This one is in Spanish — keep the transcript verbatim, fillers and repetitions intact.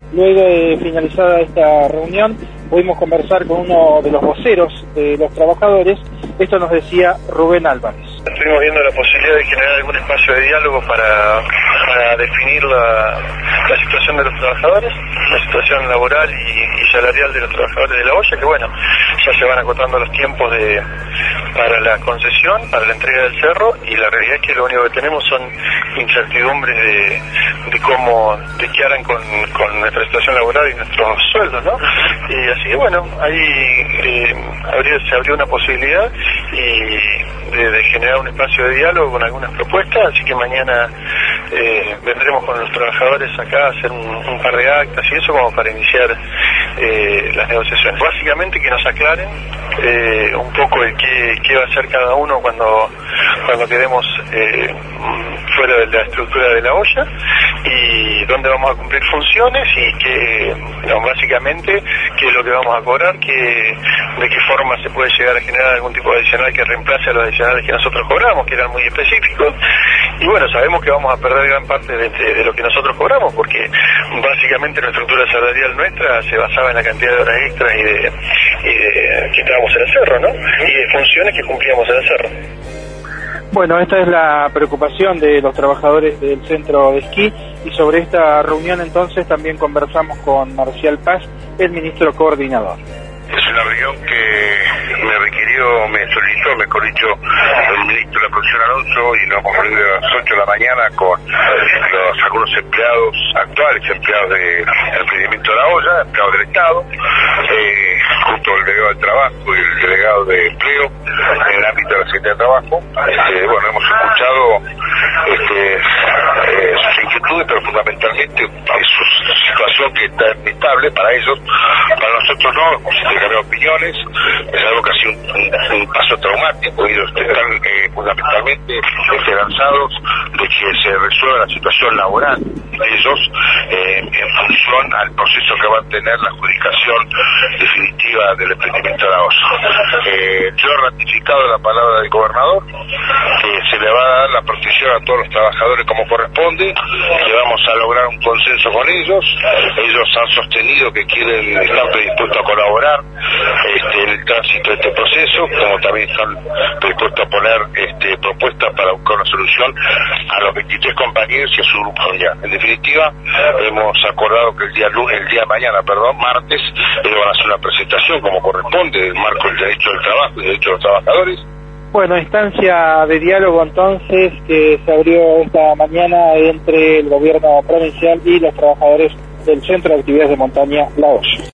Luego de finalizada esta reunión, pudimos conversar con uno de los voceros de los trabajadores. Esto nos decía Rubén Álvarez. Estuvimos viendo la posibilidad de generar algún espacio de diálogo para, para definir la, la situación de los trabajadores, la situación laboral y, y salarial de los trabajadores de La Hoya, que bueno, ya se van acotando los tiempos de para la concesión, para la entrega del cerro, y la realidad es que lo único que tenemos son incertidumbres de, de cómo, de qué harán con, con nuestra situación laboral y nuestros sueldos, ¿no? Y así que bueno, ahí eh, habría, se abrió una posibilidad y de, de generar un espacio de diálogo con algunas propuestas, así que mañana eh, vendremos con los trabajadores acá a hacer un, un par de actas y eso como para iniciar eh, las negociaciones. Básicamente que nos aclaren eh, un poco de qué, qué va a hacer cada uno cuando, cuando quedemos eh, fuera de la estructura de La Hoya y dónde vamos a cumplir funciones y que, no, básicamente qué es lo que vamos a cobrar, que, de qué forma se puede llegar a generar algún tipo de adicional que reemplace a los adicionales que nosotros cobramos, que eran muy específicos. Y bueno, sabemos que vamos a perder gran parte de, de, de lo que nosotros cobramos, porque básicamente la estructura salarial nuestra se basaba en la cantidad de horas extras y de, y de que estábamos en el cerro, ¿no? Y de funciones que cumplíamos en el cerro. Bueno, esta es la preocupación de los trabajadores del centro de esquí, y sobre esta reunión entonces también conversamos con Marcial Paz, el ministro coordinador. Es una reunión que me requirió, me solicitó, mejor dicho, el ministro de la Producción Alonso, y nos hemos reunido a las ocho de la mañana con los, algunos empleados actuales, empleados del emprendimiento de La Hoya, empleados del Estado, eh, junto al delegado del Trabajo y el delegado de Empleo en el ámbito de la Secretaría de Trabajo. Este, bueno, hemos escuchado este, eh, sus inquietudes, pero fundamentalmente su situación que está inestable para ellos, para nosotros no, hemos intercambiado opiniones, es algo casi un, un, un paso traumático. Ellos están eh, fundamentalmente esperanzados de que se resuelva la situación laboral de ellos eh, en función al proceso que va a tener la adjudicación definitiva del emprendimiento de La Hoya. Eh, yo he ratificado la palabra del gobernador, que se le va a dar la protección a todos los trabajadores como corresponde, que vamos a lograr un consenso con ellos. Ellos han sostenido que quieren, están predispuestos a colaborar este, en el tránsito de este proceso, como también están predispuestos a poner este, propuestas para buscar una solución a los veintitrés compañeros y a su grupo familiar. En definitiva, hemos acordado que el día el día de mañana, perdón, martes, ellos van a hacer una presentación como corresponde del marco del derecho del trabajo y del derecho de los trabajadores. Bueno, instancia de diálogo entonces que se abrió esta mañana entre el gobierno provincial y los trabajadores del Centro de Actividades de Montaña La Hoya.